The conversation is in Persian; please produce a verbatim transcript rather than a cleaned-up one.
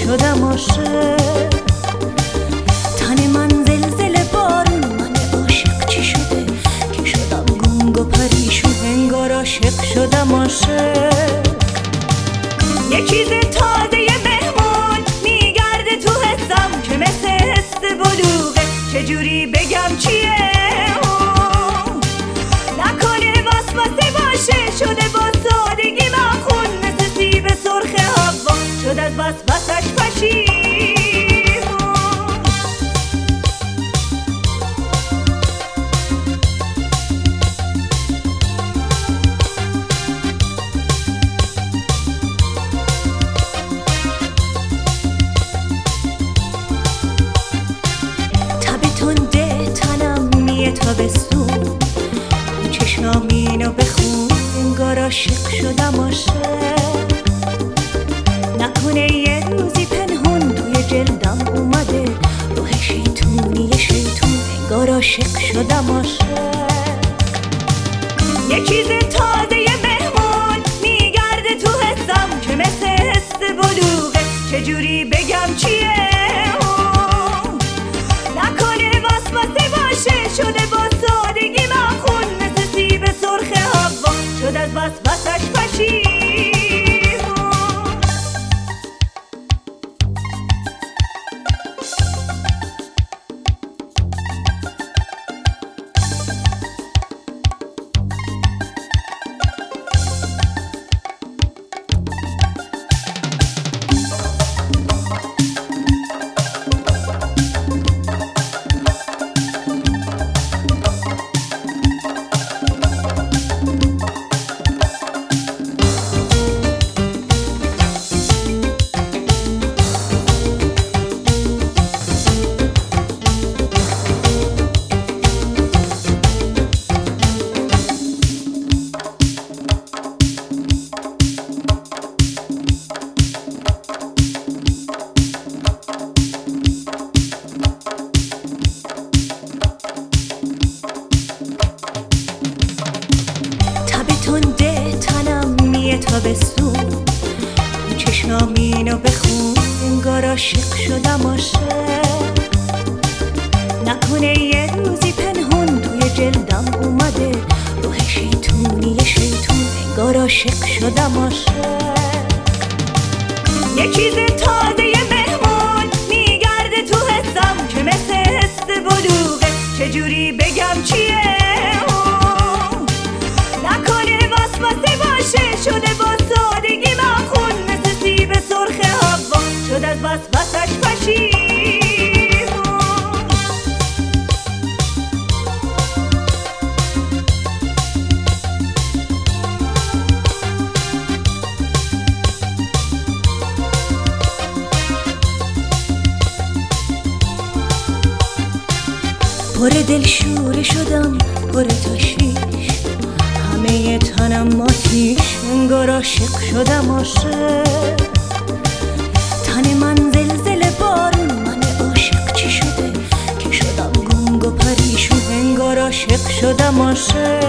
شدم عاشق. تن من زلزله بارون، من عاشق چی شده که شدم گنگ و پریشون، انگار عاشق شدم عاشق. یه چیز تازه مهمون میگرده تو حسم که مثل حس بلوغه، چجوری بگم چیه اون؟ نکنه وسوسه باشه، شده با سادگی مخون، مثل سیب سرخ هوا شد از وسوسش پشیمون. تابستون چشمام اینو بخون، انگار عاشق شدم عاشق. نکنه یه روزی پنهون توی جلدم اومده روح شیطونی شیطون، انگار عاشق شدم عاشق. یه چیز تازه مهمون میگرده تو حسم که مثل حس بلوغه، چجوری بگم چیه اون؟ نکنه وسوسه باشه، شده با سادگی مخون، مثل سیب سرخ هوا شد از وسوسش پشیمون. تابستون چشمام اینو بخون، انگار عاشق شدم عاشق. نکنه یه روزی پنهون توی جلدم اومده روح شیطونی شیطون، انگار عاشق شدم عاشق. یه چیز تازه مهمون میگرده تو حسم که مثل حس بلوغه، چجوری بگم چیه اون؟ نکنه وسوسه باشه، شده با سادگی مخون، مثل سیب سرخ هوا شد از وسوسش پشیمون. پر دل شوره شدم، پر تشویش، همه تنم آتیش، انگار عاشق شدم عاشق. تن من زلزله بارون، من عاشق چی شده که شدم گنگ و پریشون، انگار عاشق شدم عاشق.